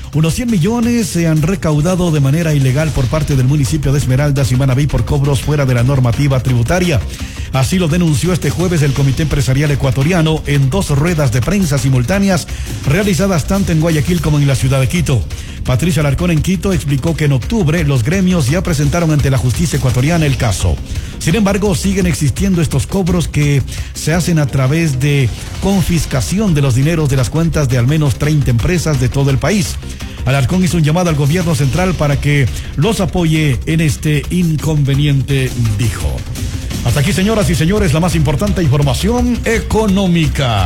Unos 100 millones se han recaudado de manera ilegal por parte del municipio de Esmeraldas y Manabí por cobros fuera de la normativa tributaria. Así lo denunció este jueves el Comité Empresarial Ecuatoriano en 2 ruedas de prensa simultáneas realizadas tanto en Guayaquil como en la ciudad de Quito. Patricia Alarcón en Quito explicó que en octubre los gremios ya presentaron ante la justicia ecuatoriana el caso. Sin embargo, siguen existiendo estos cobros que se hacen a través de confiscación de los dineros de las cuentas de al menos 30 empresas de todo el país. Alarcón hizo un llamado al gobierno central para que los apoye en este inconveniente, dijo. Hasta aquí, señoras y señores, la más importante información económica.